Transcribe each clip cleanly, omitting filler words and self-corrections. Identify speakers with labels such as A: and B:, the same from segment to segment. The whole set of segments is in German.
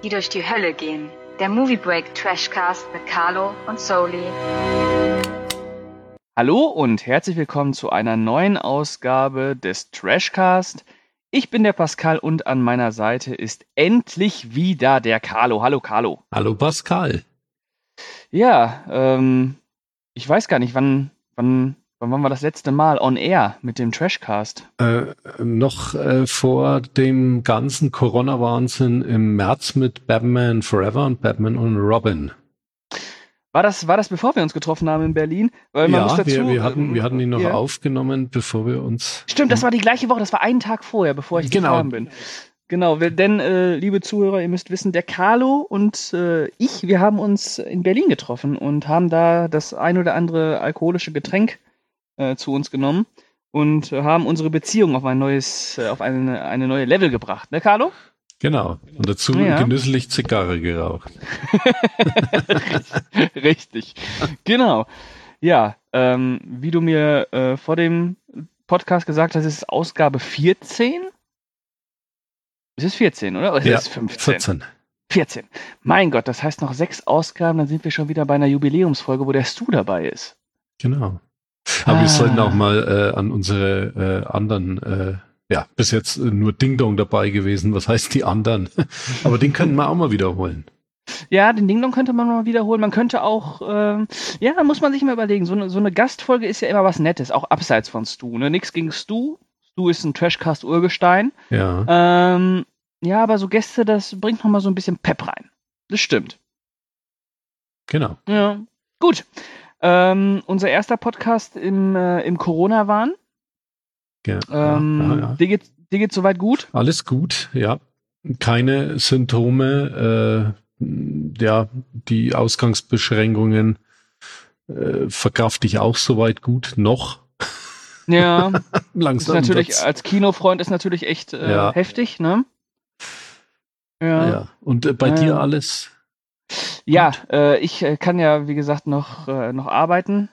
A: die durch die Hölle gehen. Der Movie Break Trashcast mit Carlo und Soli.
B: Hallo und herzlich willkommen zu einer neuen Ausgabe des Trashcast. Ich bin der Pascal und an meiner Seite ist endlich wieder der Carlo. Hallo Carlo.
C: Hallo Pascal.
B: Ja, ich weiß gar nicht, wann waren wir das letzte Mal on air mit dem Trashcast?
C: Noch vor dem ganzen Corona-Wahnsinn im März mit Batman Forever und Batman und Robin.
B: War das bevor wir uns getroffen haben in Berlin? Weil man muss dazu,
C: wir hatten ihn noch aufgenommen, bevor wir uns...
B: Stimmt, das war die gleiche Woche, das war einen Tag vorher, bevor ich gefahren bin. Genau, denn, liebe Zuhörer, ihr müsst wissen, der Carlo und wir haben uns in Berlin getroffen und haben da das ein oder andere alkoholische Getränk zu uns genommen und haben unsere Beziehung auf eine neue Level gebracht. Ne, Carlo?
C: Genau. Und dazu genüsslich Zigarre geraucht.
B: Richtig. Genau. Ja, wie du mir vor dem Podcast gesagt hast, ist es Ausgabe 14? Es ist 14, oder? Oder ist es 15?
C: 14.
B: 14. Mein Gott, das heißt noch 6 Ausgaben, dann sind wir schon wieder bei einer Jubiläumsfolge, wo der Stu dabei ist.
C: Genau. Aber wir sollten auch mal an unsere anderen, bis jetzt nur Ding Dong dabei gewesen. Was heißt die anderen? Aber den könnten wir auch mal wiederholen. Ja, den Ding Dong könnte man mal wiederholen. Man könnte auch, da muss man sich mal überlegen. So eine Gastfolge ist ja immer was Nettes, auch abseits von Stu. Ne? Nix gegen Stu. Stu ist ein Trashcast-Urgestein. Ja. Aber so Gäste, das bringt noch mal so ein bisschen Pep rein. Das stimmt. Genau. Ja. Gut. Unser erster Podcast im Corona-Wahn. Ja. Dir geht's soweit gut? Alles gut, ja. Keine Symptome. Die Ausgangsbeschränkungen verkrafte ich auch soweit gut noch. Ja. Langsam. Ist natürlich, als Kinofreund ist natürlich echt heftig, ne? Ja. Und bei dir alles? Ja, ich kann ja, wie gesagt, noch arbeiten.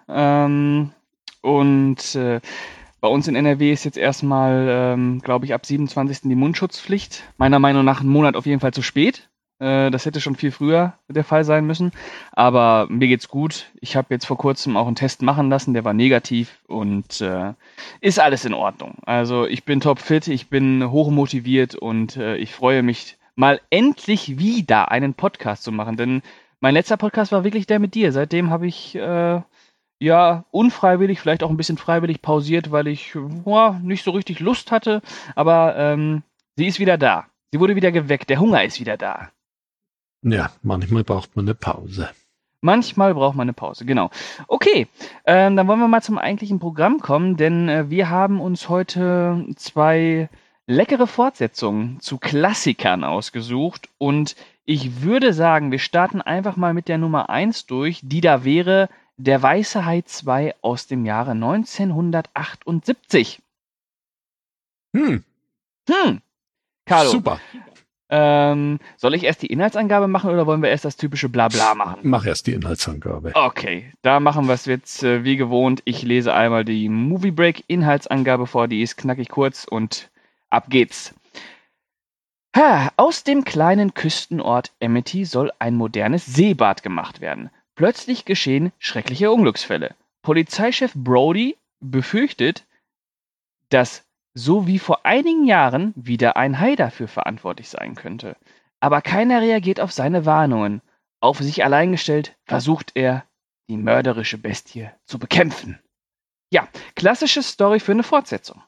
C: Bei uns in NRW ist jetzt erstmal, glaube ich, ab 27. die Mundschutzpflicht. Meiner Meinung nach einen Monat auf jeden Fall zu spät. Das hätte schon viel früher der Fall sein müssen. Aber mir geht's gut. Ich habe jetzt vor kurzem auch einen Test machen lassen, der war negativ und ist alles in Ordnung. Also ich bin topfit, ich bin hochmotiviert und ich freue mich, mal endlich wieder einen Podcast zu machen. Denn mein letzter Podcast war wirklich der mit dir. Seitdem habe ich unfreiwillig, vielleicht auch ein bisschen freiwillig pausiert, weil ich nicht so richtig Lust hatte. Aber sie ist wieder da. Sie wurde wieder geweckt. Der Hunger ist wieder da. Ja, manchmal braucht man eine Pause. Manchmal braucht man eine Pause, genau. Okay, dann wollen wir mal zum eigentlichen Programm kommen, denn wir haben uns heute 2 leckere Fortsetzungen zu Klassikern ausgesucht und ich würde sagen, wir starten einfach mal mit der Nummer 1 durch, die da wäre Der Weiße Hai 2 aus dem Jahre 1978. Carlo. Super. Soll ich erst die Inhaltsangabe machen oder wollen wir erst das typische Blabla machen? Mach erst die Inhaltsangabe. Okay, da machen wir es jetzt wie gewohnt. Ich lese einmal die Movie Break Inhaltsangabe vor, die ist knackig kurz und ab geht's. Aus dem kleinen Küstenort Amity soll ein modernes Seebad gemacht werden. Plötzlich geschehen schreckliche Unglücksfälle. Polizeichef Brody befürchtet, dass so wie vor einigen Jahren wieder ein Hai dafür verantwortlich sein könnte. Aber keiner reagiert auf seine Warnungen. Auf sich allein gestellt versucht er, die mörderische Bestie zu bekämpfen. Ja, klassische Story für eine Fortsetzung.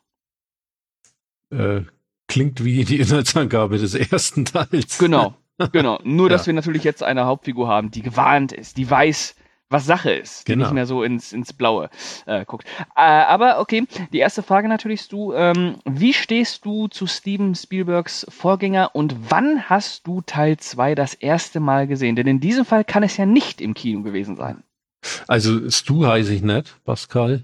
C: Klingt wie die Inhaltsangabe des ersten Teils. Genau. Nur, dass wir natürlich jetzt eine Hauptfigur haben, die gewarnt ist, die weiß, was Sache ist, die nicht mehr so ins Blaue guckt. Aber okay, die erste Frage natürlich, Stu. Wie stehst du zu Steven Spielbergs Vorgänger und wann hast du Teil 2 das erste Mal gesehen? Denn in diesem Fall kann es ja nicht im Kino gewesen sein. Also Stu heiße ich nicht, Pascal.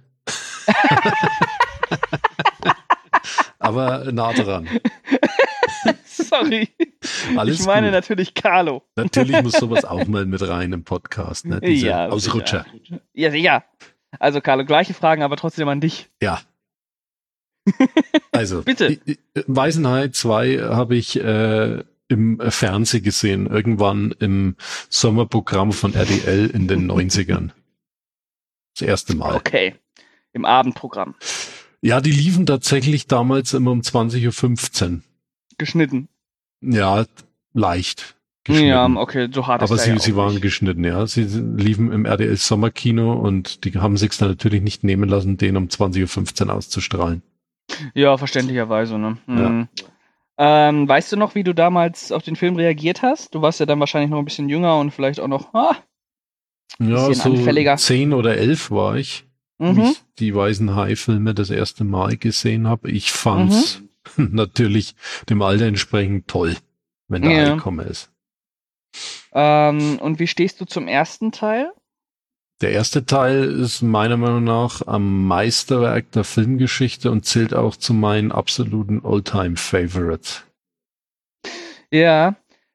C: Aber nah dran. Sorry. Ich meine natürlich Carlo. Natürlich muss sowas auch mal mit rein im Podcast, ne? Diese Ausrutscher. Ja, sicher. Also Carlo, gleiche Fragen, aber trotzdem an dich. Ja. Also, bitte. Weißen Hai 2 habe ich im Fernsehen gesehen, irgendwann im Sommerprogramm von RTL in den 90ern. Das erste Mal.
B: Okay, im Abendprogramm.
C: Ja, die liefen tatsächlich damals immer um 20.15 Uhr.
B: Geschnitten.
C: Ja, leicht geschnitten.
B: Ja, okay, so hart ist
C: aber
B: ja
C: sie waren
B: nicht.
C: Geschnitten, ja. Sie liefen im RTL Sommerkino und die haben sich's dann natürlich nicht nehmen lassen, den um 20.15 Uhr auszustrahlen.
B: Ja, verständlicherweise, ne?
C: Ja.
B: Weißt du noch, wie du damals auf den Film reagiert hast? Du warst ja dann wahrscheinlich noch ein bisschen jünger und vielleicht auch noch
C: ja, so
B: anfälliger.
C: 10 oder 11 war ich, wie ich die Weißen Hai-Filme das erste Mal gesehen habe. Ich fand's natürlich dem Alter entsprechend toll, wenn der Hai gekommen ist.
B: Und wie stehst du zum ersten Teil?
C: Der erste Teil ist meiner Meinung nach am Meisterwerk der Filmgeschichte und zählt auch zu meinen absoluten All-Time-Favorites.
B: Ja,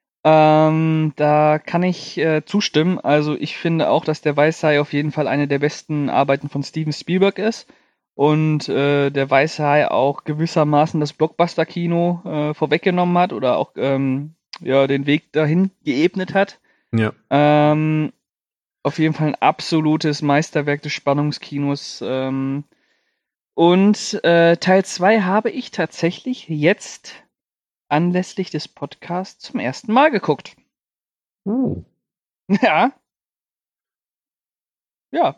B: da kann ich zustimmen. Also ich finde auch, dass der Weiße Hai auf jeden Fall eine der besten Arbeiten von Steven Spielberg ist. Und der Weiße Hai auch gewissermaßen das Blockbuster-Kino vorweggenommen hat oder auch den Weg dahin geebnet hat.
C: Ja.
B: Auf jeden Fall ein absolutes Meisterwerk des Spannungskinos. Und Teil 2 habe ich tatsächlich jetzt anlässlich des Podcasts zum ersten Mal geguckt.
C: Oh.
B: Ja. Ja.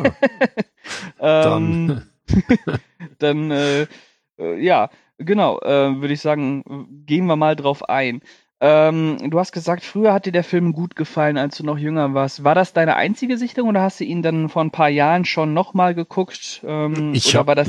B: Dann ja, genau, würde ich sagen, gehen wir mal drauf ein. Du hast gesagt, früher hat dir der Film gut gefallen, als du noch jünger warst. War das deine einzige Sichtung oder hast du ihn dann vor ein paar Jahren schon nochmal geguckt?
C: Ich habe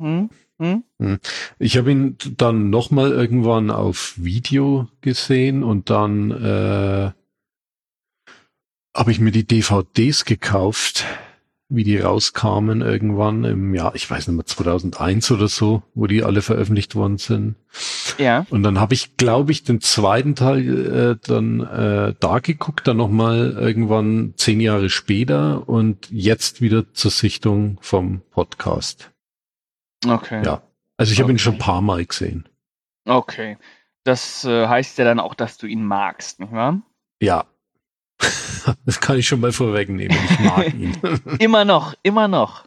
C: ihn dann nochmal irgendwann auf Video gesehen und dann habe ich mir die DVDs gekauft, wie die rauskamen irgendwann im Jahr, ich weiß nicht mehr, 2001 oder so, wo die alle veröffentlicht worden sind.
B: Ja.
C: Und dann habe ich, glaube ich, den zweiten Teil dann da geguckt, dann nochmal irgendwann 10 Jahre später und jetzt wieder zur Sichtung vom Podcast.
B: Okay.
C: Ja, also ich habe ihn schon ein paar Mal gesehen.
B: Okay. Das heißt ja dann auch, dass du ihn magst, nicht wahr?
C: Ja. Das kann ich schon mal vorwegnehmen. Ich mag ihn.
B: Immer noch.
C: Immer noch.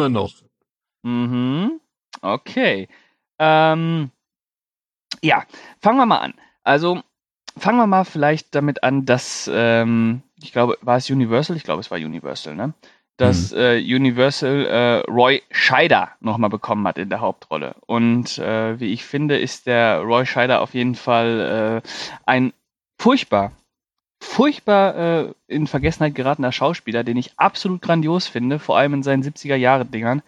B: Mhm. Okay. Ja, fangen wir mal an. Also, fangen wir mal vielleicht damit an, dass, ich glaube, war es Universal? Ich glaube, es war Universal, ne? Dass Universal Roy Scheider nochmal bekommen hat in der Hauptrolle. Und wie ich finde, ist der Roy Scheider auf jeden Fall ein furchtbar in Vergessenheit geratener Schauspieler, den ich absolut grandios finde, vor allem in seinen 70er-Jahre-Dingern.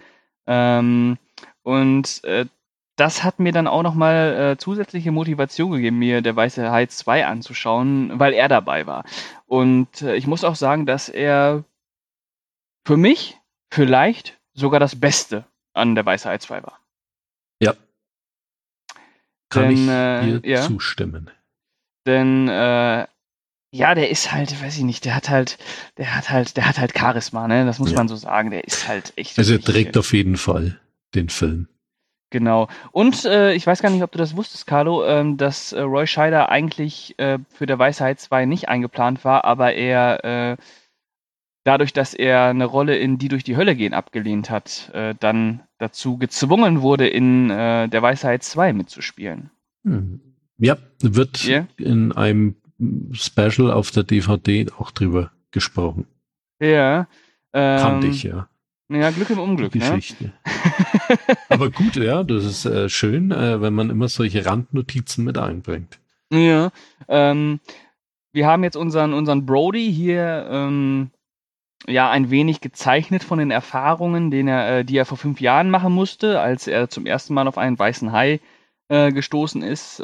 B: Das hat mir dann auch nochmal zusätzliche Motivation gegeben, mir der Weiße Hai 2 anzuschauen, weil er dabei war. Und ich muss auch sagen, dass er für mich vielleicht sogar das Beste an der Weiße Hai 2 war.
C: Ja. Kann ich dir zustimmen.
B: Denn ja, der ist halt, weiß ich nicht, der hat halt Charisma, ne? Das muss man so sagen. Der ist halt echt.
C: Also er trägt auf jeden Fall den Film.
B: Genau. Und ich weiß gar nicht, ob du das wusstest, Carlo, dass Roy Scheider eigentlich für der Weiße Hai 2 nicht eingeplant war, aber er dadurch, dass er eine Rolle in Die durch die Hölle gehen abgelehnt hat, dann dazu gezwungen wurde, in der Weiße Hai 2 mitzuspielen.
C: Ja, wird in einem Special auf der DVD auch drüber gesprochen.
B: Ja.
C: Kannte ich, ja.
B: Ja, Glück im Unglück,
C: die Geschichte. Ne? Aber gut, ja, das ist schön, wenn man immer solche Randnotizen mit einbringt.
B: Ja, wir haben jetzt unseren Brody hier ein wenig gezeichnet von den Erfahrungen, die er vor 5 Jahren machen musste, als er zum ersten Mal auf einen weißen Hai gestoßen ist.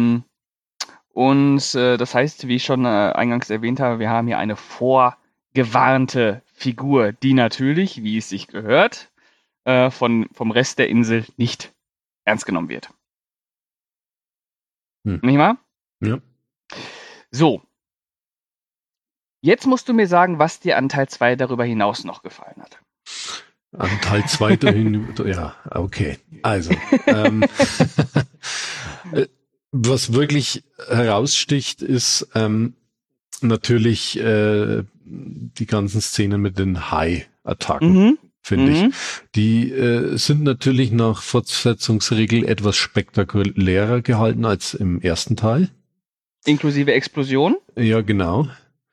B: Das heißt, wie ich schon eingangs erwähnt habe, wir haben hier eine vorgewarnte Figur, die natürlich, wie es sich gehört, vom Rest der Insel nicht ernst genommen wird. Nicht wahr?
C: Ja.
B: So. Jetzt musst du mir sagen, was dir an Teil 2 darüber hinaus noch gefallen hat.
C: An Teil 2 dahin, ja, okay. Also, was wirklich heraussticht, ist natürlich die ganzen Szenen mit den Hai-Attacken, finde ich. Die sind natürlich nach Fortsetzungsregel etwas spektakulärer gehalten als im ersten Teil.
B: Inklusive Explosion?
C: Ja, genau.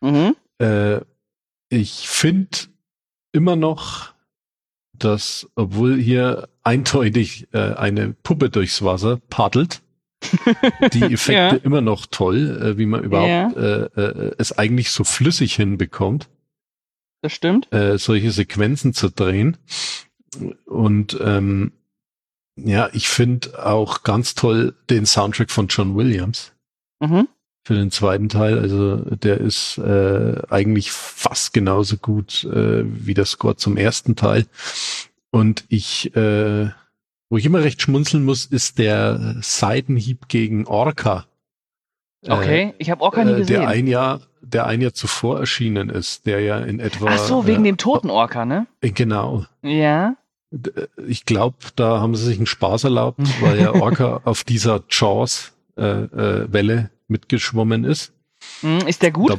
C: Ich finde immer noch, dass, obwohl hier eindeutig eine Puppe durchs Wasser paddelt, die Effekte immer noch toll, wie man überhaupt es eigentlich so flüssig hinbekommt.
B: Das stimmt.
C: Solche Sequenzen zu drehen. Und ich finde auch ganz toll den Soundtrack von John Williams für den zweiten Teil. Also der ist eigentlich fast genauso gut wie der Score zum ersten Teil. Und wo ich immer recht schmunzeln muss, ist der Seitenhieb gegen Orca.
B: Okay, ich habe Orca nie gesehen.
C: Der ein Jahr zuvor erschienen ist, der ja in etwa...
B: Ach so, wegen dem toten Orca, ne?
C: Genau.
B: Ja.
C: Ich glaube, da haben sie sich einen Spaß erlaubt, weil ja Orca auf dieser Jaws-Welle mitgeschwommen ist.
B: Ist der gut?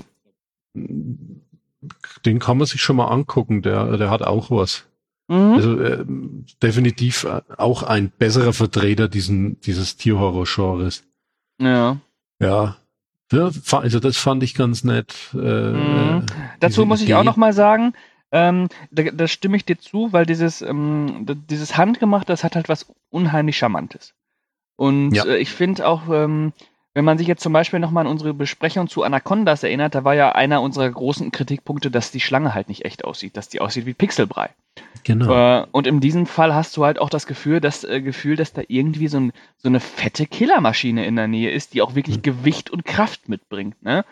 C: Den kann man sich schon mal angucken, der hat auch was. Also definitiv auch ein besserer Vertreter dieses Tierhorror-Genres.
B: Ja.
C: Ja, also das fand ich ganz nett.
B: Dazu muss ich auch noch mal sagen, da stimme ich dir zu, weil dieses Handgemachte, das hat halt was unheimlich Charmantes. Und ich finde auch, wenn man sich jetzt zum Beispiel nochmal an unsere Besprechung zu Anacondas erinnert, da war ja einer unserer großen Kritikpunkte, dass die Schlange halt nicht echt aussieht, dass die aussieht wie Pixelbrei.
C: Genau.
B: Und in diesem Fall hast du halt auch das Gefühl, dass da irgendwie so eine fette Killermaschine in der Nähe ist, die auch wirklich Gewicht und Kraft mitbringt. Ne?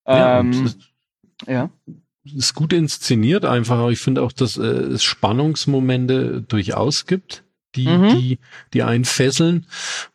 C: Ist gut inszeniert einfach, aber ich finde auch, dass es Spannungsmomente durchaus gibt, die einen fesseln.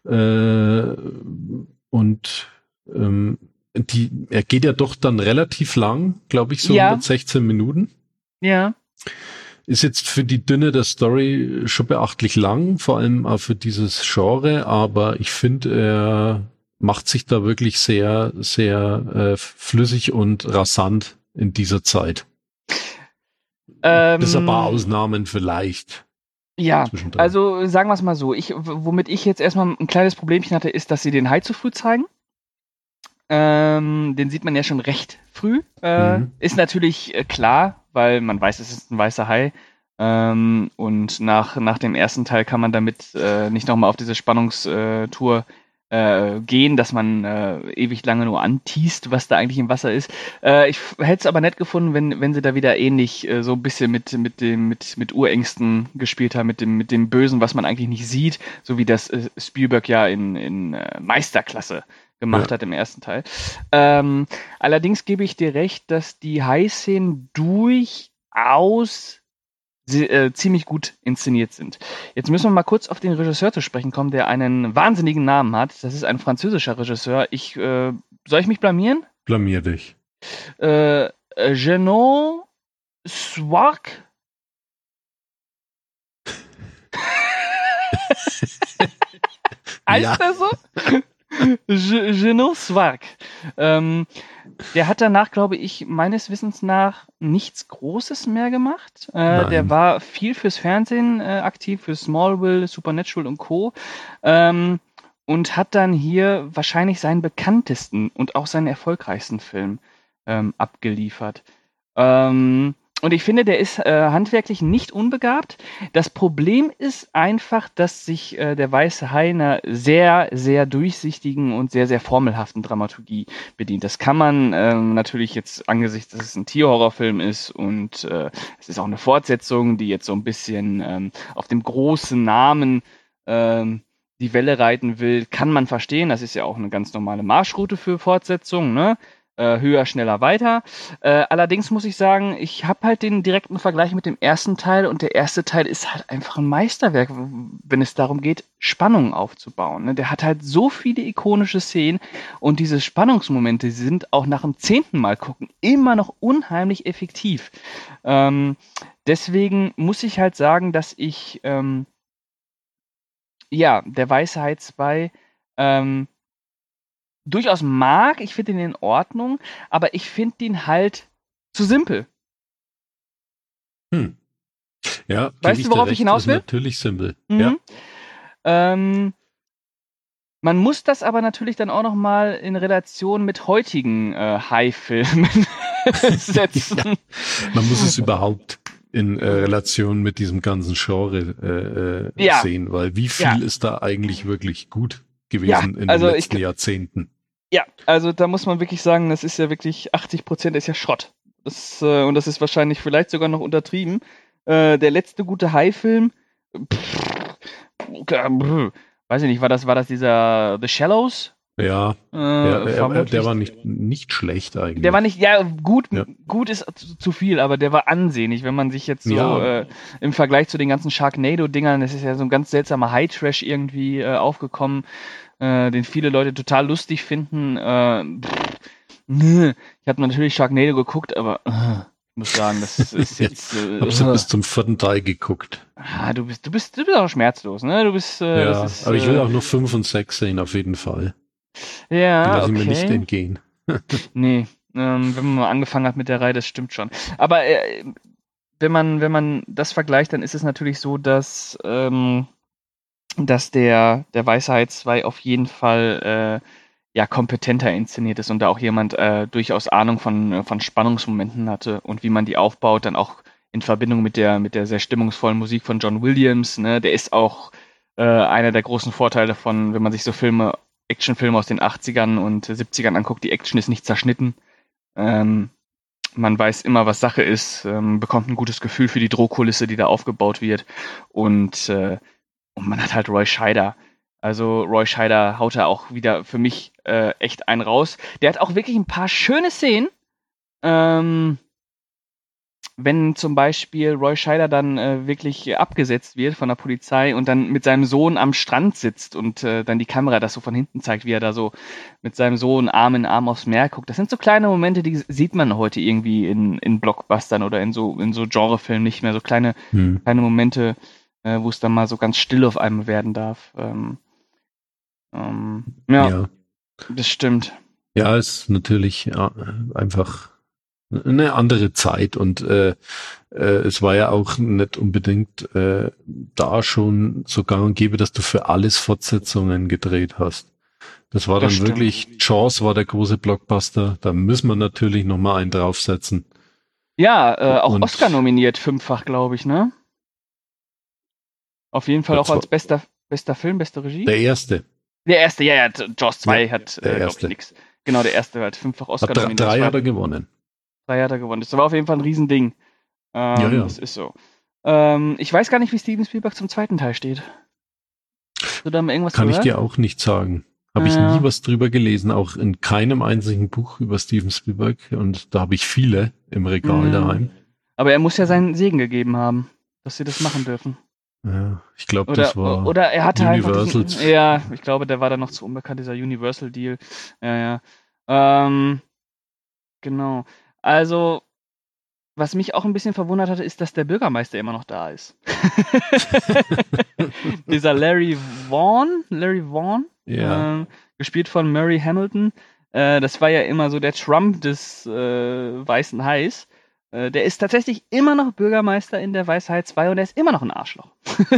C: Und er geht ja doch dann relativ lang, glaube ich, so 116 Minuten.
B: Ja.
C: Ist jetzt für die Dünne der Story schon beachtlich lang, vor allem auch für dieses Genre, aber ich finde, er macht sich da wirklich sehr, sehr flüssig und rasant in dieser Zeit. Bis ein paar Ausnahmen vielleicht.
B: Ja, also sagen wir es mal so, womit ich jetzt erstmal ein kleines Problemchen hatte, ist, dass sie den Hai zu früh zeigen. Den sieht man ja schon recht früh. Ist natürlich klar, weil man weiß, es ist ein weißer Hai. Und nach dem ersten Teil kann man damit nicht nochmal auf diese Spannungstour gehen, dass man ewig lange nur anteast, was da eigentlich im Wasser ist. Ich hätte es aber nett gefunden, wenn sie da wieder ähnlich so ein bisschen mit Urängsten gespielt haben, mit dem Bösen, was man eigentlich nicht sieht, so wie das Spielberg ja in Meisterklasse gemacht hat im ersten Teil. Allerdings gebe ich dir recht, dass die Hai-Szenen durchaus ziemlich gut inszeniert sind. Jetzt müssen wir mal kurz auf den Regisseur zu sprechen kommen, der einen wahnsinnigen Namen hat. Das ist ein französischer Regisseur. Soll ich mich blamieren?
C: Blamier dich.
B: Jeannot Swark? Heißt der so? Jeannot Swark. Der hat danach, glaube ich, meines Wissens nach nichts Großes mehr gemacht. Der war viel fürs Fernsehen aktiv, für Smallville, Supernatural und Co. Und hat dann hier wahrscheinlich seinen bekanntesten und auch seinen erfolgreichsten Film abgeliefert. Und ich finde, der ist handwerklich nicht unbegabt. Das Problem ist einfach, dass sich der Weiße Hai einer sehr, sehr durchsichtigen und sehr, sehr formelhaften Dramaturgie bedient. Das kann man natürlich jetzt angesichts, dass es ein Tierhorrorfilm ist und es ist auch eine Fortsetzung, die jetzt so ein bisschen auf dem großen Namen die Welle reiten will, kann man verstehen. Das ist ja auch eine ganz normale Marschroute für Fortsetzungen, ne? Höher, schneller, weiter. Allerdings muss ich sagen, ich habe halt den direkten Vergleich mit dem ersten Teil und der erste Teil ist halt einfach ein Meisterwerk, wenn es darum geht, Spannungen aufzubauen. Ne? Der hat halt so viele ikonische Szenen und diese Spannungsmomente sind auch nach dem 10. Mal gucken immer noch unheimlich effektiv. Deswegen muss ich halt sagen, dass ich der Weiße Hai 2 durchaus mag. Ich finde ihn in Ordnung, aber ich finde ihn halt zu simpel.
C: Ja,
B: weißt du, worauf ich hinaus will?
C: Ist natürlich simpel.
B: Ja. Man muss das aber natürlich dann auch nochmal in Relation mit heutigen High-Filmen setzen.
C: Ja. Man muss es überhaupt in Relation mit diesem ganzen Genre sehen, weil wie viel ist da eigentlich wirklich gut gewesen in den letzten Jahrzehnten?
B: Ja, also da muss man wirklich sagen, das ist ja wirklich 80% ist ja Schrott. Und das ist wahrscheinlich vielleicht sogar noch untertrieben. Der letzte gute High-Film, weiß ich nicht, war das dieser The Shallows?
C: Ja, der war nicht schlecht eigentlich.
B: Der war nicht, gut ist zu viel, aber der war ansehnlich, wenn man sich jetzt so im Vergleich zu den ganzen Sharknado-Dingern, das ist ja so ein ganz seltsamer High-Trash irgendwie aufgekommen, den viele Leute total lustig finden. Ich habe natürlich Sharknado geguckt, aber ich muss sagen, das ist jetzt...
C: Hab's bis zum 4. Teil geguckt.
B: Du bist auch schmerzlos, ne? Du bist...
C: aber ich will auch nur 5 und 6 sehen, auf jeden Fall.
B: Ja,
C: lass ich mir nicht entgehen.
B: Nee, wenn man mal angefangen hat mit der Reihe, das stimmt schon. Aber wenn man das vergleicht, dann ist es natürlich so, dass der Weisheit 2 auf jeden Fall kompetenter inszeniert ist und da auch jemand durchaus Ahnung von Spannungsmomenten hatte und wie man die aufbaut, dann auch in Verbindung mit der sehr stimmungsvollen Musik von John Williams, ne? Der ist auch einer der großen Vorteile von, wenn man sich so Actionfilme aus den 80ern und 70ern anguckt, die Action ist nicht zerschnitten. Man weiß immer, was Sache ist, bekommt ein gutes Gefühl für die Drohkulisse, die da aufgebaut wird und man hat halt Roy Scheider. Also Roy Scheider haut da auch wieder für mich echt einen raus. Der hat auch wirklich ein paar schöne Szenen. Wenn zum Beispiel Roy Scheider dann wirklich abgesetzt wird von der Polizei und dann mit seinem Sohn am Strand sitzt und dann die Kamera das so von hinten zeigt, wie er da so mit seinem Sohn Arm in Arm aufs Meer guckt. Das sind so kleine Momente, die sieht man heute irgendwie in Blockbustern oder in so Genrefilmen nicht mehr. So kleine Momente, wo es dann mal so ganz still auf einmal werden darf. Das stimmt.
C: Ja, ist natürlich einfach eine andere Zeit und es war ja auch nicht unbedingt da schon so gang und gäbe, dass du für alles Fortsetzungen gedreht hast. Das war dann wirklich, Jaws war der große Blockbuster, da müssen wir natürlich nochmal einen draufsetzen.
B: Ja, auch Oscar nominiert, 5-fach, glaube ich, ne? Auf jeden Fall auch als bester Film, beste Regie.
C: Der erste,
B: ja, Jaws 2 hat, glaube ich, nix. Genau, der erste hat 5-fach Oscar nominiert.
C: 3 hat er gewonnen.
B: 3 hat er gewonnen. Das war auf jeden Fall ein Riesending. Das ist so. Ich weiß gar nicht, wie Steven Spielberg zum 2. Teil steht. Hast du da mal irgendwas
C: Kann ich dir auch nicht sagen. Habe ich nie was drüber gelesen, auch in keinem einzigen Buch über Steven Spielberg. Und da habe ich viele im Regal daheim.
B: Aber er muss ja seinen Segen gegeben haben, dass sie das machen dürfen.
C: Ja, ich glaube, das war
B: oder er hatte
C: Universal.
B: Ich glaube, der war dann noch zu unbekannt, dieser Universal-Deal. Ja. Genau. Also, was mich auch ein bisschen verwundert hatte, ist, dass der Bürgermeister immer noch da ist. Dieser Larry Vaughn, gespielt von Murray Hamilton. Das war ja immer so der Trump des weißen Hais. Der ist tatsächlich immer noch Bürgermeister in der Weisheit 2 und er ist immer noch ein Arschloch.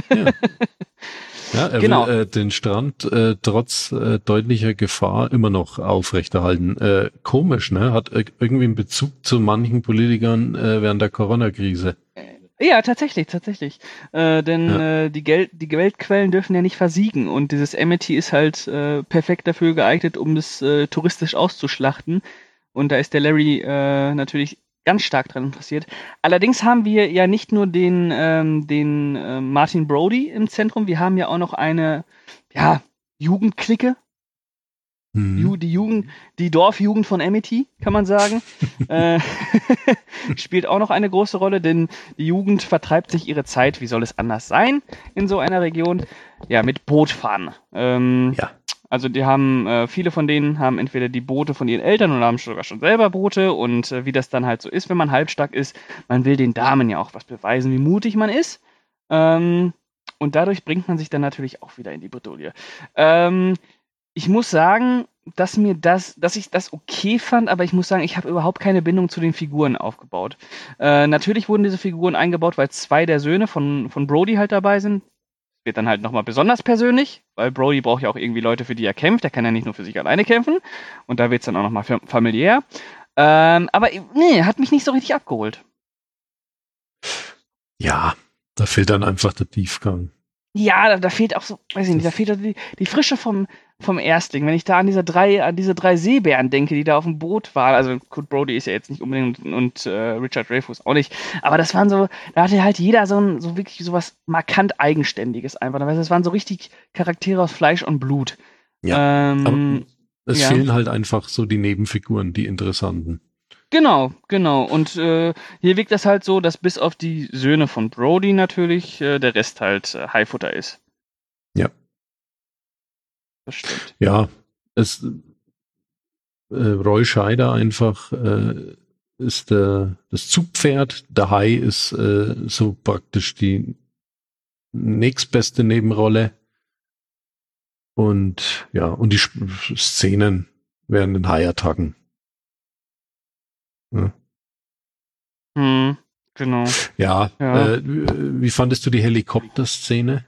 C: Ja, er will den Strand trotz deutlicher Gefahr immer noch aufrechterhalten. Komisch, ne? Hat irgendwie einen Bezug zu manchen Politikern während der Corona-Krise.
B: Ja, tatsächlich. Denn die Geldquellen dürfen ja nicht versiegen und dieses Amity ist halt perfekt dafür geeignet, um das touristisch auszuschlachten. Und da ist der Larry natürlich ganz stark dran interessiert. Allerdings haben wir ja nicht nur den Martin Brody im Zentrum, wir haben ja auch noch eine Jugendclique. Die Dorfjugend von Amity, kann man sagen. Spielt auch noch eine große Rolle, denn die Jugend vertreibt sich ihre Zeit, wie soll es anders sein, in so einer Region? Ja, mit Bootfahren. Also die haben, viele von denen haben entweder die Boote von ihren Eltern oder haben sogar schon selber Boote und wie das dann halt so ist, wenn man halbstark ist, man will den Damen ja auch was beweisen, wie mutig man ist. Und dadurch bringt man sich dann natürlich auch wieder in die Bredouille. Ich muss sagen, dass ich das okay fand, aber ich muss sagen, ich habe überhaupt keine Bindung zu den Figuren aufgebaut. Natürlich wurden diese Figuren eingebaut, weil 2 der Söhne von Brody halt dabei sind. Wird dann halt nochmal besonders persönlich, weil Brody braucht ja auch irgendwie Leute, für die er kämpft. Er kann ja nicht nur für sich alleine kämpfen. Und da wird es dann auch nochmal familiär. Aber nee, hat mich nicht so richtig abgeholt.
C: Ja, da fehlt dann einfach der Tiefgang.
B: Ja, da fehlt auch so, weiß ich nicht, da fehlt die Frische vom Erstling. Wenn ich da an diese drei Seebären denke, die da auf dem Boot waren, also Kurt Brody ist ja jetzt nicht unbedingt und Richard Dreyfuss auch nicht, aber das waren so, da hatte halt jeder so wirklich sowas markant Eigenständiges einfach. Das waren so richtig Charaktere aus Fleisch und Blut.
C: Ja, aber es fehlen halt einfach so die Nebenfiguren, die interessanten.
B: Genau. Und hier wirkt das halt so, dass bis auf die Söhne von Brody natürlich der Rest halt Highfutter ist.
C: Ja.
B: Das stimmt.
C: Ja, Roy Scheider einfach ist das Zugpferd. Der Hai ist so praktisch die nächstbeste Nebenrolle. Und ja, und die Szenen während den Hai-Attacken. Ja.
B: Genau.
C: Ja. Wie fandest du die Helikopterszene?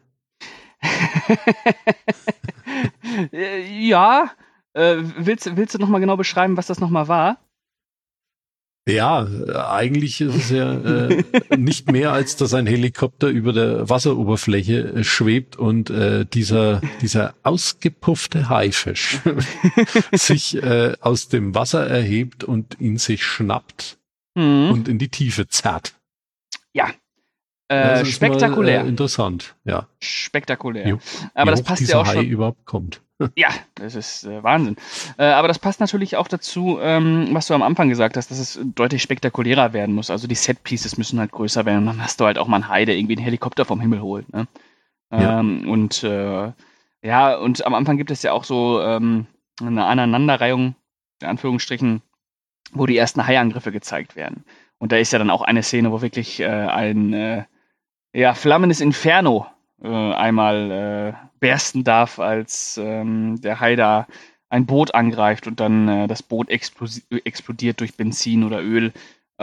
B: Ja. Willst du nochmal genau beschreiben, was das nochmal war?
C: Ja, eigentlich ist es ja nicht mehr, als dass ein Helikopter über der Wasseroberfläche schwebt und dieser ausgepuffte Haifisch sich aus dem Wasser erhebt und ihn sich schnappt und in die Tiefe zerrt.
B: Ja. Spektakulär.
C: Mal, interessant, ja.
B: Spektakulär. Aber das passt ja auch schon.
C: Hai überhaupt kommt.
B: Ja, das ist Wahnsinn. Aber das passt natürlich auch dazu, was du am Anfang gesagt hast, dass es deutlich spektakulärer werden muss. Also die Set-Pieces müssen halt größer werden. Und dann hast du halt auch mal einen Hai, der irgendwie einen Helikopter vom Himmel holt. Ne? Ja. Und am Anfang gibt es ja auch so eine Aneinanderreihung, in Anführungsstrichen, wo die ersten Haiangriffe gezeigt werden. Und da ist ja dann auch eine Szene, wo wirklich ein flammendes Inferno einmal bersten darf, als der Hai da ein Boot angreift und dann das Boot explodiert durch Benzin oder Öl.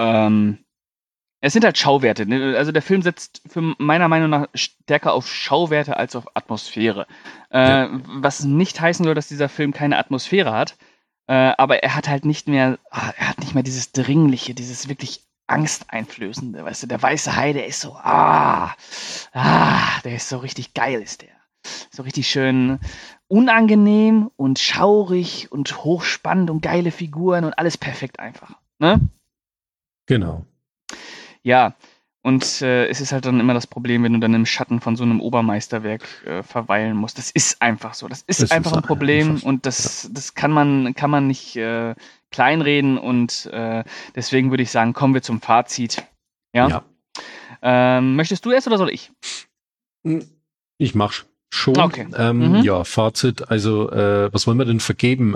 B: Es sind halt Schauwerte. Ne? Also der Film setzt für meiner Meinung nach stärker auf Schauwerte als auf Atmosphäre. Was nicht heißen soll, dass dieser Film keine Atmosphäre hat. Aber er hat halt nicht mehr dieses Dringliche, dieses wirklich Angsteinflößende, weißt du, der weiße Hai, der ist so, der ist so richtig geil, ist der. So richtig schön unangenehm und schaurig und hochspannend und geile Figuren und alles perfekt einfach, ne?
C: Genau.
B: Ja, und es ist halt dann immer das Problem, wenn du dann im Schatten von so einem Obermeisterwerk verweilen musst. Das ist einfach so. Das ist einfach ein Problem und das kann man nicht kleinreden und deswegen würde ich sagen, kommen wir zum Fazit. Ja. Möchtest du erst oder soll ich?
C: Ich mach schon.
B: Okay.
C: Ja, Fazit. Also, was wollen wir denn vergeben?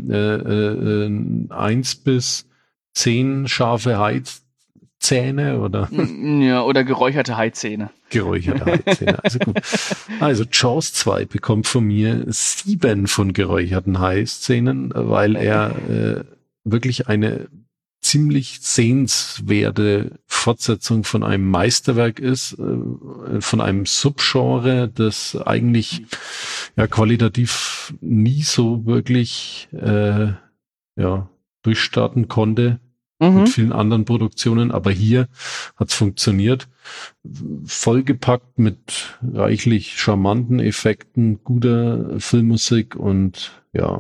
C: 1 bis 10 scharfe Haizähne oder?
B: Ja, oder geräucherte Haizähne.
C: Geräucherte Haizähne, also gut. Also Jaws 2 bekommt von mir 7 von geräucherten Haizähnen, weil er wirklich eine ziemlich sehenswerte Fortsetzung von einem Meisterwerk ist, von einem Subgenre, das eigentlich qualitativ nie so wirklich durchstarten konnte mit vielen anderen Produktionen, aber hier hat's funktioniert. Vollgepackt mit reichlich charmanten Effekten, guter Filmmusik und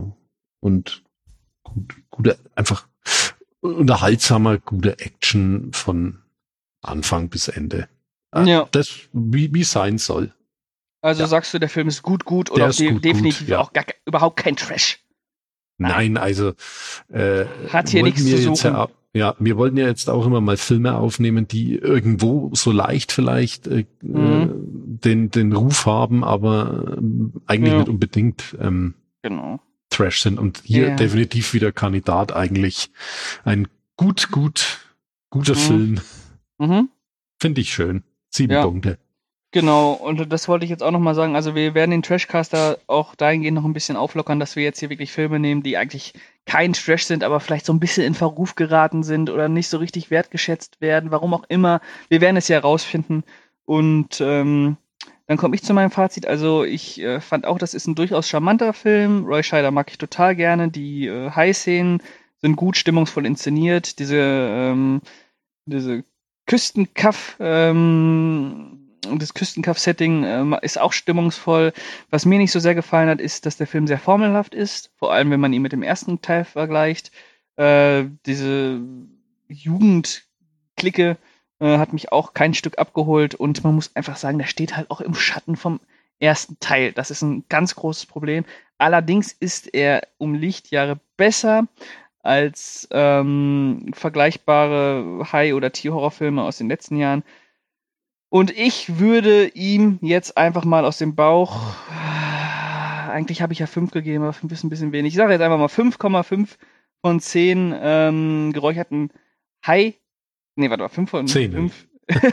C: guter, einfach unterhaltsamer, guter Action von Anfang bis Ende.
B: Ja.
C: Das, wie sein soll.
B: Also sagst du, der Film ist gut oder definitiv auch überhaupt kein Trash?
C: Nein, also
B: hat hier nichts zu suchen.
C: Wir wollten ja jetzt auch immer mal Filme aufnehmen, die irgendwo so leicht vielleicht den Ruf haben, aber eigentlich nicht unbedingt Trash sind. Und hier definitiv wieder Kandidat eigentlich. Ein guter Film. Finde ich schön. 7 Punkte.
B: Genau, und das wollte ich jetzt auch nochmal sagen. Also wir werden den Trashcaster auch dahingehend noch ein bisschen auflockern, dass wir jetzt hier wirklich Filme nehmen, die eigentlich kein Trash sind, aber vielleicht so ein bisschen in Verruf geraten sind oder nicht so richtig wertgeschätzt werden, warum auch immer. Wir werden es ja rausfinden. Und dann komme ich zu meinem Fazit. Also ich fand auch, das ist ein durchaus charmanter Film. Roy Scheider mag ich total gerne. Die High-Szenen sind gut, stimmungsvoll inszeniert. Diese Küstenkaff, das Küstenkaff-Setting ist auch stimmungsvoll. Was mir nicht so sehr gefallen hat, ist, dass der Film sehr formelhaft ist. Vor allem, wenn man ihn mit dem ersten Teil vergleicht. Diese Jugendklicke hat mich auch kein Stück abgeholt. Und man muss einfach sagen, der steht halt auch im Schatten vom ersten Teil. Das ist ein ganz großes Problem. Allerdings ist er um Lichtjahre besser als vergleichbare High- oder Tierhorrorfilme aus den letzten Jahren. Und ich würde ihm jetzt einfach mal aus dem Bauch, eigentlich habe ich ja 5 gegeben, aber 5 ist ein bisschen wenig. Ich sage jetzt einfach mal 5,5 von 10 geräucherten Hai. Nee, warte mal, 5 von 5.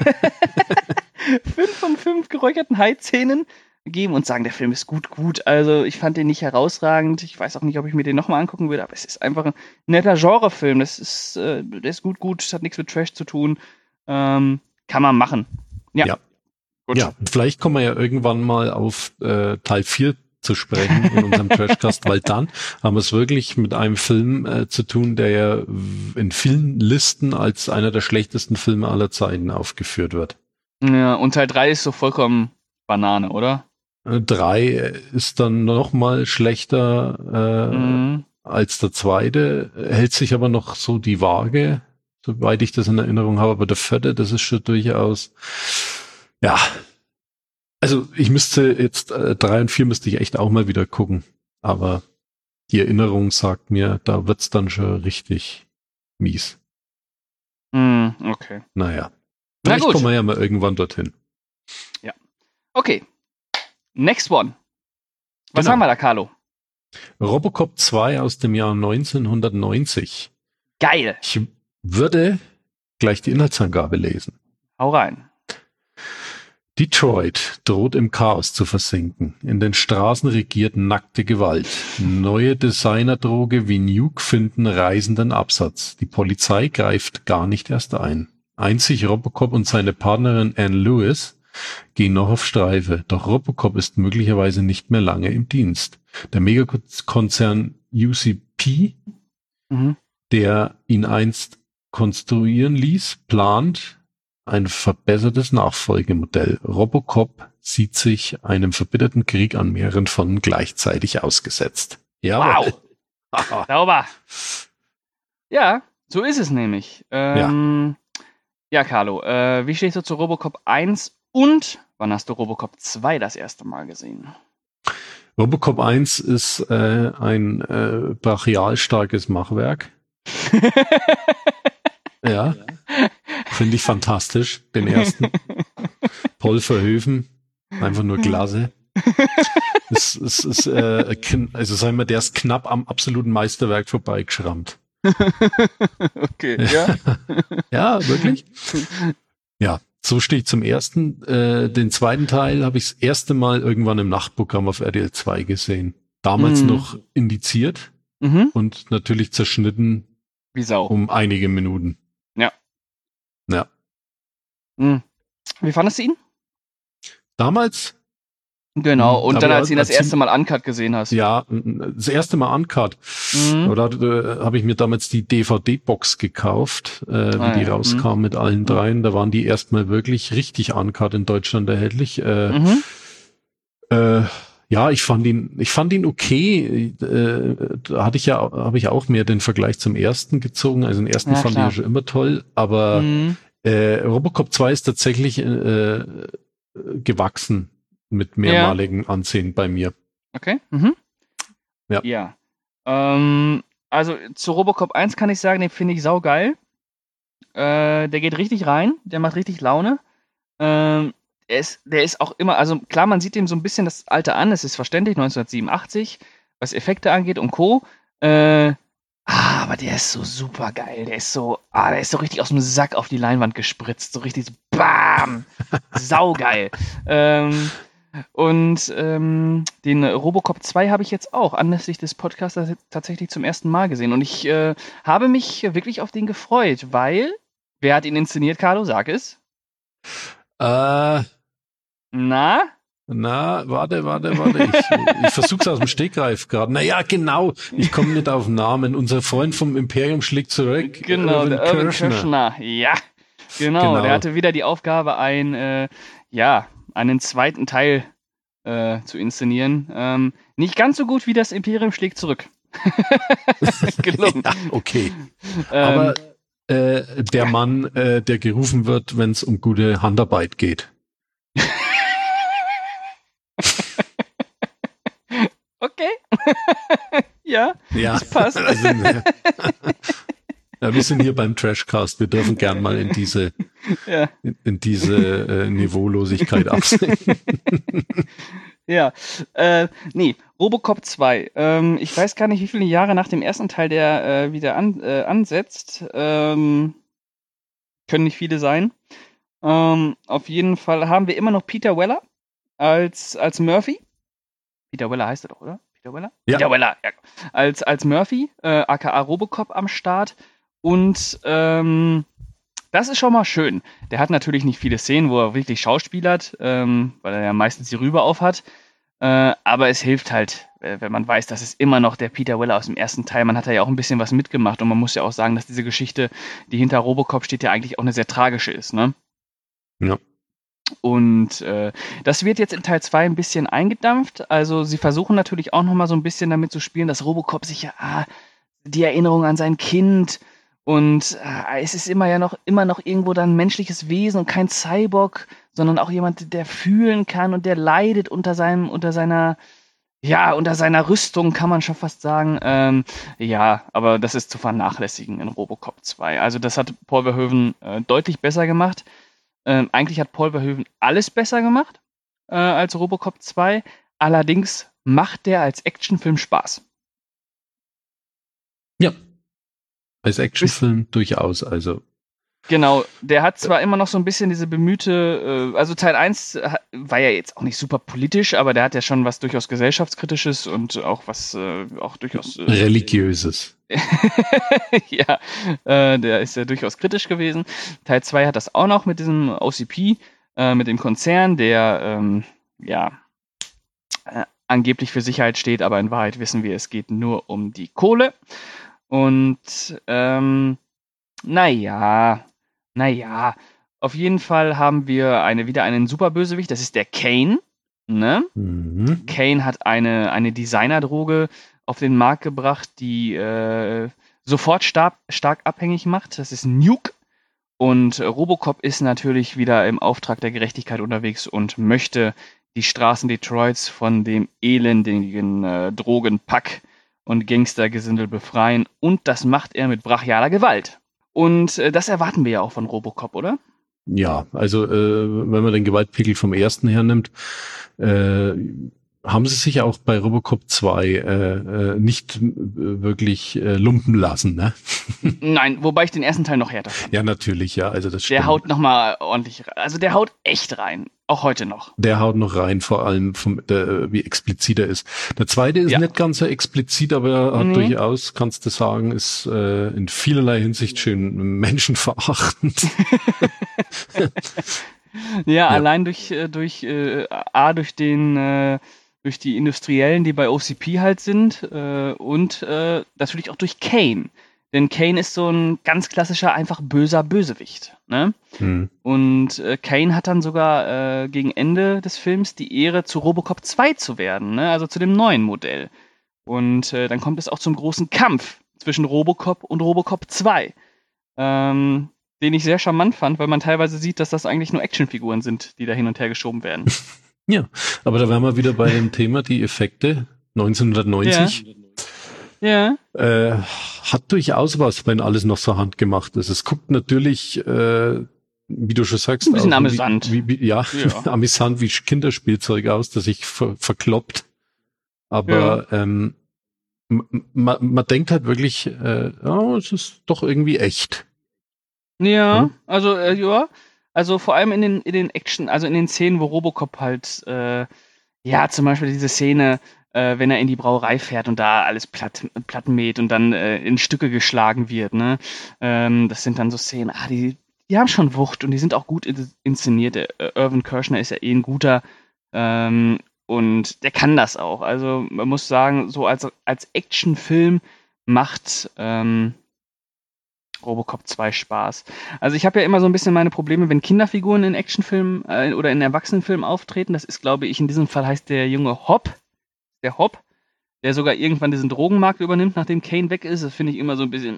B: 5 von 5 geräucherten Haizähnen geben und sagen, der Film ist gut. Also ich fand den nicht herausragend. Ich weiß auch nicht, ob ich mir den nochmal angucken würde, aber es ist einfach ein netter Genrefilm. Der ist gut. Das hat nichts mit Trash zu tun. Kann man machen. Ja.
C: Gut. Ja, vielleicht kommen wir ja irgendwann mal auf Teil 4 zu sprechen in unserem Trashcast, weil dann haben wir es wirklich mit einem Film zu tun, der ja in vielen Listen als einer der schlechtesten Filme aller Zeiten aufgeführt wird.
B: Ja, und Teil 3 ist so vollkommen Banane, oder?
C: 3 ist dann noch mal schlechter als der zweite, hält sich aber noch so die Waage, soweit ich das in Erinnerung habe, aber der 4., das ist schon durchaus, ja, also ich müsste jetzt 3 und 4 müsste ich echt auch mal wieder gucken, aber die Erinnerung sagt mir, da wird's dann schon richtig mies.
B: Okay.
C: Naja, vielleicht kommen wir ja mal irgendwann dorthin.
B: Ja. Okay. Next one. Was haben wir da, Carlo?
C: Robocop 2 aus dem Jahr 1990.
B: Geil.
C: Ich würde gleich die Inhaltsangabe lesen.
B: Hau rein.
C: Detroit droht im Chaos zu versinken. In den Straßen regiert nackte Gewalt. Neue Designerdroge wie Nuke finden reißenden Absatz. Die Polizei greift gar nicht erst ein. Einzig Robocop und seine Partnerin Anne Lewis gehen noch auf Streife. Doch Robocop ist möglicherweise nicht mehr lange im Dienst. Der Megakonzern UCP, der ihn einst konstruieren ließ, plant ein verbessertes Nachfolgemodell. Robocop sieht sich einem verbitterten Krieg an mehreren Fronten gleichzeitig ausgesetzt.
B: Wow! Sauber! Ja, so ist es nämlich. Ja, Carlo, wie stehst du zu Robocop 1 und wann hast du Robocop 2 das erste Mal gesehen?
C: Robocop 1 ist ein brachial starkes Machwerk. Ja. Finde ich fantastisch, den ersten. Paul Verhoeven, einfach nur klasse. Es ist, also sagen wir, der ist knapp am absoluten Meisterwerk vorbeigeschrammt.
B: Okay, ja.
C: Ja, wirklich? Ja, so stehe ich zum ersten. Den zweiten Teil habe ich das erste Mal irgendwann im Nachtprogramm auf RTL 2 gesehen. Damals noch indiziert und natürlich zerschnitten
B: wie Sau.
C: Um einige Minuten. Ja.
B: Wie fandest du ihn?
C: Damals?
B: Genau, und dann, als du ihn das erste Mal Uncut gesehen hast.
C: Ja, das erste Mal Uncut. Oder habe ich mir damals die DVD-Box gekauft, wie die rauskam mit allen dreien. Da waren die erstmal wirklich richtig Uncut in Deutschland erhältlich. Ja, ich fand ihn okay. Da habe ich auch mehr den Vergleich zum ersten gezogen. Also den ersten fand ich ja schon immer toll, aber Robocop 2 ist tatsächlich gewachsen mit mehrmaligen Ansehen bei mir.
B: Okay. Ja. Also zu Robocop 1 kann ich sagen, den finde ich saugeil. Der geht richtig rein, der macht richtig Laune. Der ist auch immer, also klar, man sieht ihm so ein bisschen das Alter an, es ist verständlich, 1987, was Effekte angeht und Co. Aber der ist so super geil, der ist so der ist so richtig aus dem Sack auf die Leinwand gespritzt. So richtig so BAM! Saugeil. Den Robocop 2 habe ich jetzt auch anlässlich des Podcasts tatsächlich zum ersten Mal gesehen. Und ich habe mich wirklich auf den gefreut, weil, wer hat ihn inszeniert, Carlo? Sag es.
C: Na, warte. Ich versuch's aus dem Stegreif gerade. Naja, genau. Ich komme nicht auf den Namen. Unser Freund vom Imperium schlägt zurück.
B: Genau, der Irvin Kershner. Ja, genau. Der hatte wieder die Aufgabe, einen zweiten Teil zu inszenieren. Nicht ganz so gut wie das Imperium schlägt zurück. Gelungen.
C: Ja, okay. Aber der Mann, der gerufen wird, wenn es um gute Handarbeit geht.
B: Okay. Ja, das passt.
C: Also, wir sind hier beim Trashcast. Wir dürfen gern mal in diese Niveaulosigkeit absenken.
B: Ja, Robocop 2. Ich weiß gar nicht, wie viele Jahre nach dem ersten Teil der wieder ansetzt. Können nicht viele sein. Auf jeden Fall haben wir immer noch Peter Weller als Murphy. Peter Weller heißt er doch, oder? Peter Weller?
C: Ja.
B: Peter Weller, ja. Als Murphy, aka Robocop am Start. Und das ist schon mal schön. Der hat natürlich nicht viele Szenen, wo er wirklich schauspielert, weil er ja meistens die Rübe auf hat. Aber es hilft halt, wenn man weiß, dass es immer noch der Peter Weller aus dem ersten Teil. Man hat da ja auch ein bisschen was mitgemacht. Und man muss ja auch sagen, dass diese Geschichte, die hinter Robocop steht, ja eigentlich auch eine sehr tragische ist, ne?
C: Ja.
B: Und das wird jetzt in Teil 2 ein bisschen eingedampft. Also sie versuchen natürlich auch nochmal so ein bisschen damit zu spielen, dass Robocop sich ja die Erinnerung an sein Kind und es ist immer noch irgendwo dann ein menschliches Wesen und kein Cyborg, sondern auch jemand, der fühlen kann und der leidet unter seiner Rüstung, kann man schon fast sagen. Aber das ist zu vernachlässigen in Robocop 2. Also das hat Paul Verhoeven deutlich besser gemacht. Eigentlich hat Paul Verhoeven alles besser gemacht als Robocop 2. Allerdings macht der als Actionfilm Spaß.
C: Ja. Als Actionfilm durchaus, also.
B: Genau, der hat zwar immer noch so ein bisschen diese bemühte, also Teil 1 war ja jetzt auch nicht super politisch, aber der hat ja schon was durchaus gesellschaftskritisches und auch was auch durchaus
C: religiöses.
B: Ja, der ist ja durchaus kritisch gewesen. Teil 2 hat das auch noch mit diesem OCP, mit dem Konzern, der angeblich für Sicherheit steht, aber in Wahrheit wissen wir, es geht nur um die Kohle. Und auf jeden Fall haben wir wieder einen Superbösewicht, das ist der Kane. Ne?
C: Mhm.
B: Kane hat eine Designerdroge auf den Markt gebracht, die sofort stark abhängig macht. Das ist Nuke. Und Robocop ist natürlich wieder im Auftrag der Gerechtigkeit unterwegs und möchte die Straßen Detroits von dem elendigen Drogenpack und Gangstergesindel befreien. Und das macht er mit brachialer Gewalt. Und das erwarten wir ja auch von Robocop, oder?
C: Ja, also wenn man den Gewaltpegel vom ersten hernimmt, haben sie sich auch bei Robocop 2 nicht wirklich lumpen lassen, ne?
B: Nein, wobei ich den ersten Teil noch härter fand.
C: Ja, natürlich, ja, also das stimmt.
B: Der haut nochmal ordentlich rein. Also der haut echt rein. Auch heute noch.
C: Der haut noch rein, vor allem wie explizit er ist. Der zweite ist nicht ganz so explizit, aber er hat durchaus, kannst du sagen, ist in vielerlei Hinsicht schön menschenverachtend.
B: Ja, allein durch die Industriellen, die bei OCP halt sind, und natürlich auch durch Kane. Denn Kane ist so ein ganz klassischer, einfach böser Bösewicht. Ne?
C: Mhm.
B: Und Kane hat dann sogar gegen Ende des Films die Ehre, zu Robocop 2 zu werden, ne? Also zu dem neuen Modell. Und dann kommt es auch zum großen Kampf zwischen Robocop und Robocop 2. Den ich sehr charmant fand, weil man teilweise sieht, dass das eigentlich nur Actionfiguren sind, die da hin und her geschoben werden.
C: Ja, aber da wären wir wieder bei dem Thema, die Effekte 1990.
B: Ja.
C: Hat durchaus was, wenn alles noch so handgemacht ist. Es guckt natürlich, wie du schon sagst,
B: ein bisschen amüsant.
C: Amüsant wie Kinderspielzeug aus, das sich verkloppt. Aber man denkt halt wirklich, es ist doch irgendwie echt.
B: Ja, also, ja. Also vor allem in den Action, also in den Szenen, wo Robocop halt, ja, zum Beispiel diese Szene, wenn er in die Brauerei fährt und da alles platt mäht und dann in Stücke geschlagen wird, ne? Das sind dann so Szenen, die haben schon Wucht und die sind auch gut inszeniert. Irvin Kershner ist ja eh ein guter, und der kann das auch. Also man muss sagen, so als Actionfilm macht Robocop 2 Spaß. Also ich habe ja immer so ein bisschen meine Probleme, wenn Kinderfiguren in Actionfilmen oder in Erwachsenenfilmen auftreten. Das ist, glaube ich, in diesem Fall heißt der Junge Hop, der sogar irgendwann diesen Drogenmarkt übernimmt, nachdem Kane weg ist. Das finde ich immer so ein bisschen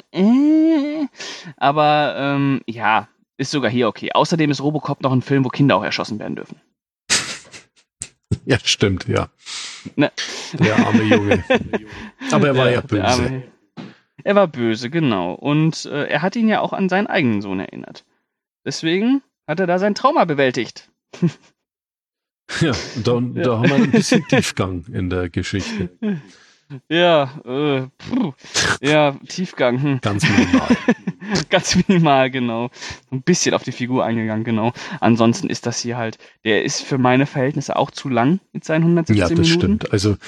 B: aber ja, ist sogar hier okay. Außerdem ist Robocop noch ein Film, wo Kinder auch erschossen werden dürfen.
C: Ja, stimmt, ja.
B: Ne?
C: Der arme Junge. Aber er war ja böse.
B: Er war böse, genau. Und er hat ihn ja auch an seinen eigenen Sohn erinnert. Deswegen hat er da sein Trauma bewältigt.
C: Ja, da haben wir ein bisschen Tiefgang in der Geschichte.
B: Ja, ja, Tiefgang.
C: Ganz minimal.
B: Ganz minimal, genau. Ein bisschen auf die Figur eingegangen, genau. Ansonsten ist das hier halt, der ist für meine Verhältnisse auch zu lang mit seinen 117 Minuten. Ja, das stimmt.
C: Also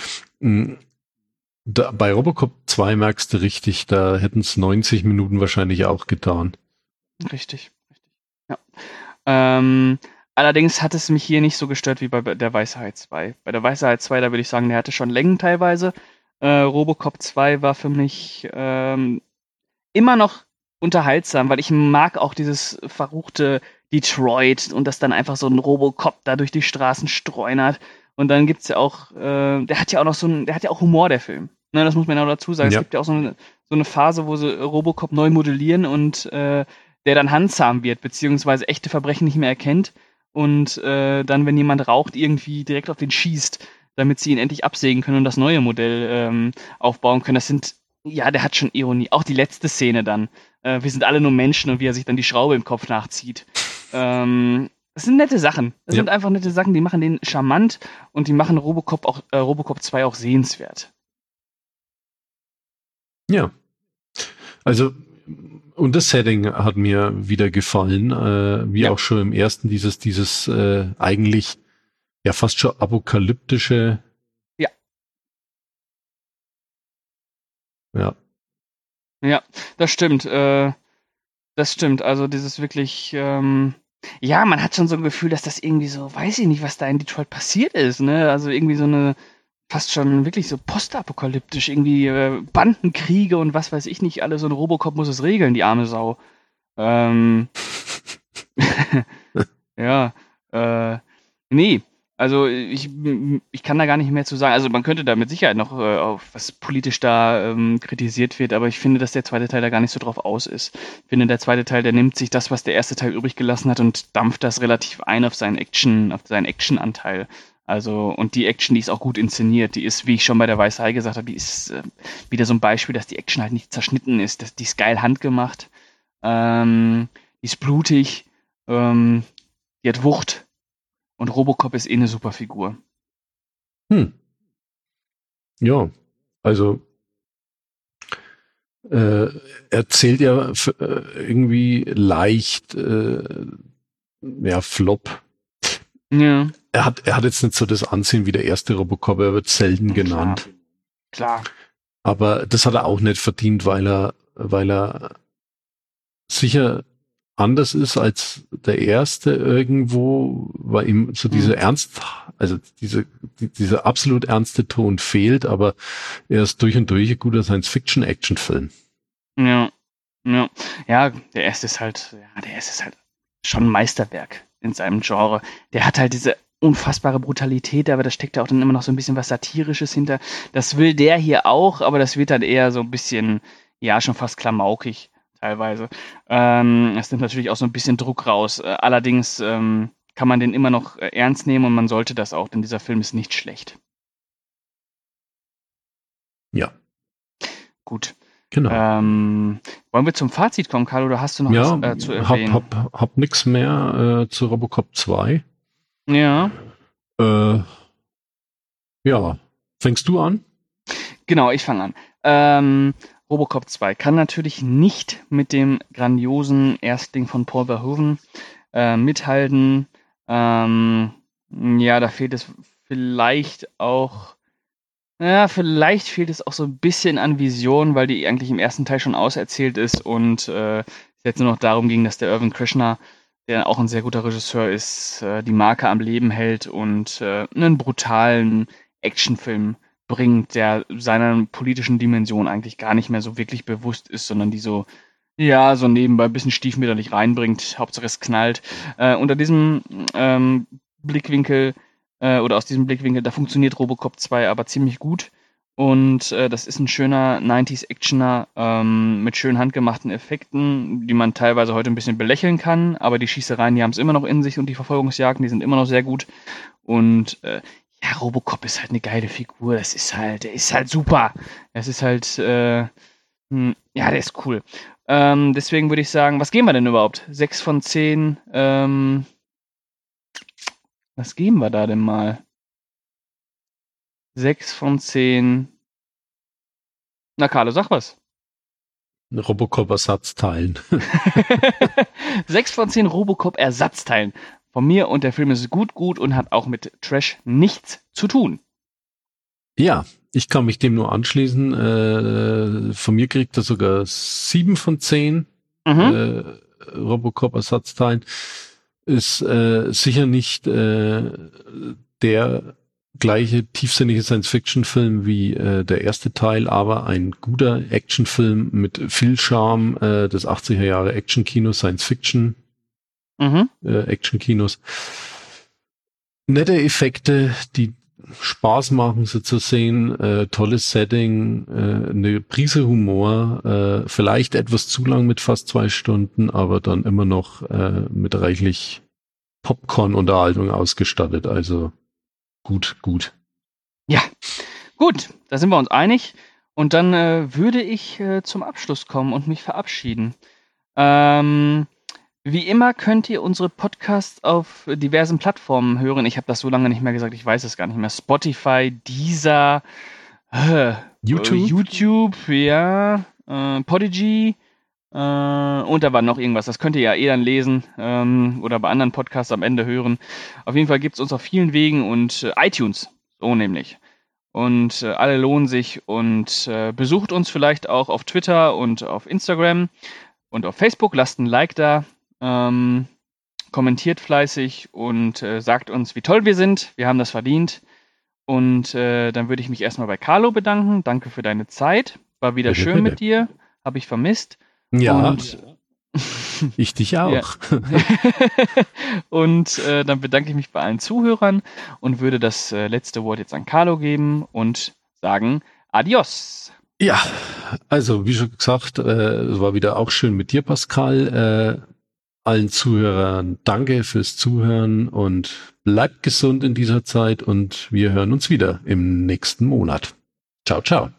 C: bei Robocop 2 merkst du richtig, da hätten es 90 Minuten wahrscheinlich auch getan.
B: Richtig. Ja. Allerdings hat es mich hier nicht so gestört wie bei der Weisheit 2. Bei der Weisheit 2, da würde ich sagen, der hatte schon Längen teilweise. Robocop 2 war für mich immer noch unterhaltsam, weil ich mag auch dieses verruchte Detroit und dass dann einfach so ein Robocop da durch die Straßen streunert. Und dann gibt's ja auch, der hat ja auch Humor, der Film. Ne, das muss man auch dazu sagen. Ja. Es gibt ja auch so eine Phase, wo sie Robocop neu modellieren und der dann handzahm wird, beziehungsweise echte Verbrechen nicht mehr erkennt und dann, wenn jemand raucht, irgendwie direkt auf den schießt, damit sie ihn endlich absägen können und das neue Modell aufbauen können. Der hat schon Ironie. Auch die letzte Szene dann. Wir sind alle nur Menschen und wie er sich dann die Schraube im Kopf nachzieht. Das sind nette Sachen. Das sind einfach nette Sachen, die machen den charmant und die machen Robocop 2 auch sehenswert.
C: Ja. Also, und das Setting hat mir wieder gefallen, wie auch schon im ersten, dieses eigentlich ja fast schon apokalyptische.
B: Ja.
C: Ja.
B: Ja, das stimmt. Das stimmt. Also dieses wirklich, man hat schon so ein Gefühl, dass das irgendwie so, weiß ich nicht, was da in Detroit passiert ist, ne? Also irgendwie so eine, fast schon wirklich so postapokalyptisch, irgendwie Bandenkriege und was weiß ich nicht, alles, so ein Robocop muss es regeln, die arme Sau. Ja, nee, also ich kann da gar nicht mehr zu sagen. Also man könnte da mit Sicherheit noch auf was politisch da kritisiert wird, aber ich finde, dass der zweite Teil da gar nicht so drauf aus ist. Ich finde, der zweite Teil, der nimmt sich das, was der erste Teil übrig gelassen hat und dampft das relativ ein auf seinen Action-Anteil. Also, und die Action, die ist auch gut inszeniert. Die ist, wie ich schon bei der Weißei gesagt habe, die ist wieder so ein Beispiel, dass die Action halt nicht zerschnitten ist. Die ist geil handgemacht. Die ist blutig. Die hat Wucht. Und Robocop ist eine super Figur.
C: Ja, also erzählt ja irgendwie leicht Flop.
B: Ja.
C: Er hat jetzt nicht so das Ansehen wie der erste Robocop, er wird selten genannt.
B: Klar.
C: Aber das hat er auch nicht verdient, weil er sicher anders ist als der erste irgendwo, weil ihm so diese dieser absolut ernste Ton fehlt, aber er ist durch und durch ein guter Science-Fiction-Action-Film.
B: Ja, der erste ist halt schon ein Meisterwerk in seinem Genre. Der hat halt diese unfassbare Brutalität, aber da steckt ja auch dann immer noch so ein bisschen was Satirisches hinter. Das will der hier auch, aber das wird dann eher so ein bisschen, ja, schon fast klamaukig teilweise. Es nimmt natürlich auch so ein bisschen Druck raus. Allerdings kann man den immer noch ernst nehmen und man sollte das auch, denn dieser Film ist nicht schlecht.
C: Ja.
B: Gut.
C: Genau.
B: Wollen wir zum Fazit kommen, Carlo, oder hast du noch was zu erwähnen?
C: Hab nix mehr zu Robocop 2.
B: Ja.
C: Ja. Fängst du an?
B: Genau, ich fange an. Robocop 2 kann natürlich nicht mit dem grandiosen Erstling von Paul Verhoeven mithalten. Da fehlt es vielleicht auch so ein bisschen an Vision, weil die eigentlich im ersten Teil schon auserzählt ist und es jetzt nur noch darum ging, dass der Irvin Krishna, der auch ein sehr guter Regisseur ist, die Marke am Leben hält und einen brutalen Actionfilm bringt, der seiner politischen Dimension eigentlich gar nicht mehr so wirklich bewusst ist, sondern die so nebenbei ein bisschen stiefmütterlich reinbringt. Hauptsache es knallt. Unter diesem Blickwinkel oder aus diesem Blickwinkel, da funktioniert Robocop 2 aber ziemlich gut. Und das ist ein schöner 90s-Actioner mit schön handgemachten Effekten, die man teilweise heute ein bisschen belächeln kann, aber die Schießereien, die haben es immer noch in sich und die Verfolgungsjagden, die sind immer noch sehr gut. Und Robocop ist halt eine geile Figur. Der ist halt super. Das ist halt, der ist cool. Deswegen würde ich sagen, was geben wir denn überhaupt? 6 von 10. Was geben wir da denn mal? 6 von 10. Na, Carlo, sag was.
C: Robocop-Ersatzteilen.
B: 6 von 10 Robocop-Ersatzteilen. Von mir, und der Film ist gut und hat auch mit Trash nichts zu tun.
C: Ja, ich kann mich dem nur anschließen. Von mir kriegt er sogar 7 von 10 Robocop-Ersatzteilen. Ist sicher nicht der gleiche tiefsinnige Science-Fiction-Film wie der erste Teil, aber ein guter Actionfilm mit viel Charme des 80er Jahre Action-Kinos, Science-Fiction Action-Kinos. Nette Effekte, die Spaß machen, sie zu sehen, tolles Setting, eine Prise Humor, vielleicht etwas zu lang mit fast 2 Stunden, aber dann immer noch mit reichlich Popcorn-Unterhaltung ausgestattet, also gut.
B: Ja, gut, da sind wir uns einig und dann würde ich zum Abschluss kommen und mich verabschieden. Wie immer könnt ihr unsere Podcasts auf diversen Plattformen hören. Ich habe das so lange nicht mehr gesagt, ich weiß es gar nicht mehr. Spotify, Deezer, YouTube, ja, Podigy und da war noch irgendwas. Das könnt ihr ja dann lesen oder bei anderen Podcasts am Ende hören. Auf jeden Fall gibt es uns auf vielen Wegen und iTunes, so nämlich. Und alle lohnen sich und besucht uns vielleicht auch auf Twitter und auf Instagram und auf Facebook. Lasst ein Like da. Kommentiert fleißig und sagt uns, wie toll wir sind. Wir haben das verdient. Und dann würde ich mich erstmal bei Carlo bedanken. Danke für deine Zeit. War wieder schön mit dir. Habe ich vermisst.
C: Ja. Und ich dich auch. Ja.
B: Und dann bedanke ich mich bei allen Zuhörern und würde das letzte Wort jetzt an Carlo geben und sagen Adios.
C: Ja, also wie schon gesagt, es war wieder auch schön mit dir, Pascal. Allen Zuhörern danke fürs Zuhören und bleibt gesund in dieser Zeit und wir hören uns wieder im nächsten Monat. Ciao, ciao.